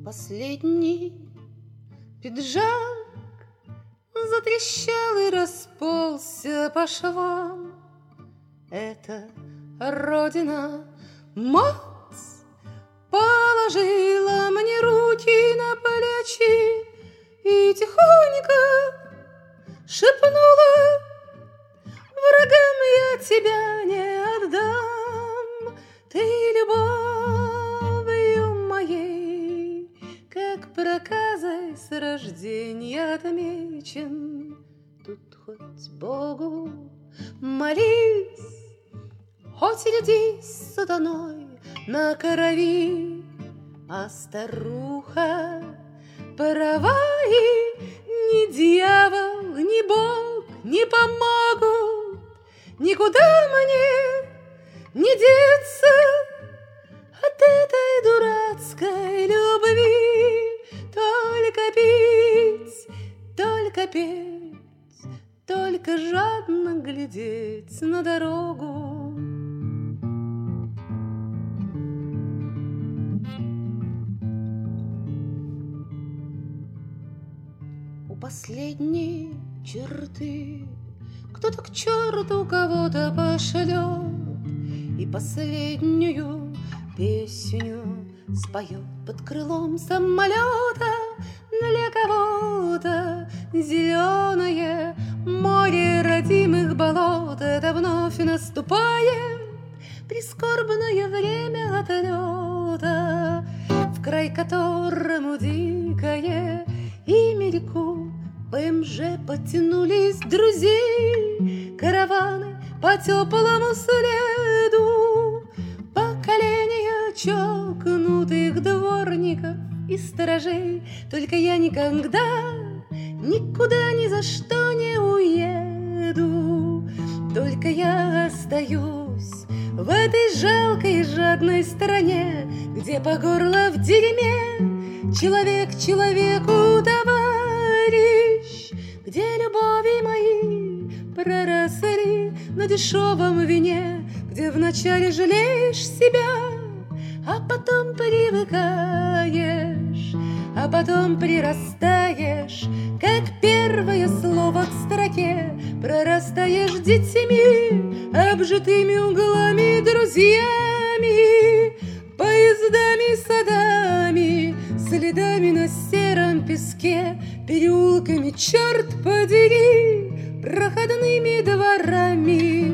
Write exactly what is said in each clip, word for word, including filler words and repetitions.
Последний пиджак затрещал и расползся по швам. Это Родина, мать, положила мне руки на плечи и тихонько шепнула: врагам я тебя не отдам. Ты любовью моей, как проказой с рождения отмечен. Тут хоть Богу молись, хоть иди с сатаной на крови, а старуха права, и ни дьявол, ни Бог не помогут. Никуда мне не деться от этой дурацкой любви. Только пить, только петь, только жадно глядеть на дорогу. У последней черты кто-то к черту кого-то пошлет и последнюю песню споет под крылом самолета. Для кого-то зеленое море родимых болот — это вновь наступает прискорбное время отлета, в край которому дикое имя реку ПМЖ потянулись друзей караваны по теплому следу. Поколение чокнутых дворников и сторожей. Только я никогда, никуда, ни за что не уеду. Только я остаюсь в этой жалкой и жадной стране, где по горло в дерьме человек человеку товарищ, где любови мои проросли на дешевом вине, где вначале жалеешь себя, а потом привыкаешь, а потом прирастаешь, как первое слово к строке, прорастаешь детьми, обжитыми углами, друзьями, поездами, садами, следами на сером песке, переулками, черт подери, проходными дворами.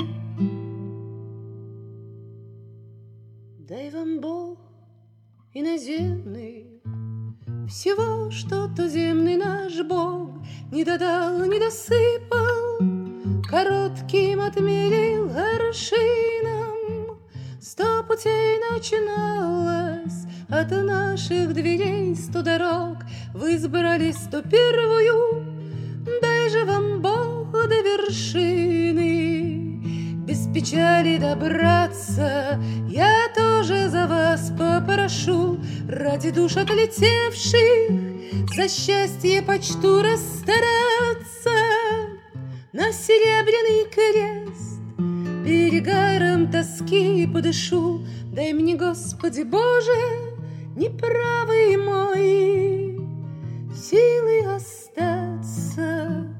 Дай вам Бог иноземный всего, что туземный наш Бог не додал, не досыпал, коротким отмерил аршином. Сто путей начиналось от наших дверей, сто дорог вы избрали сто первую. Дай же вам Бог до вершины без печали добраться. Я тоже за вас попрошу, ради душ отлетевших, за счастье почту расстараться. На серебряный крест перегаром тоски подышу. Дай мне, Господи Боже, неправый мой, силы остаться.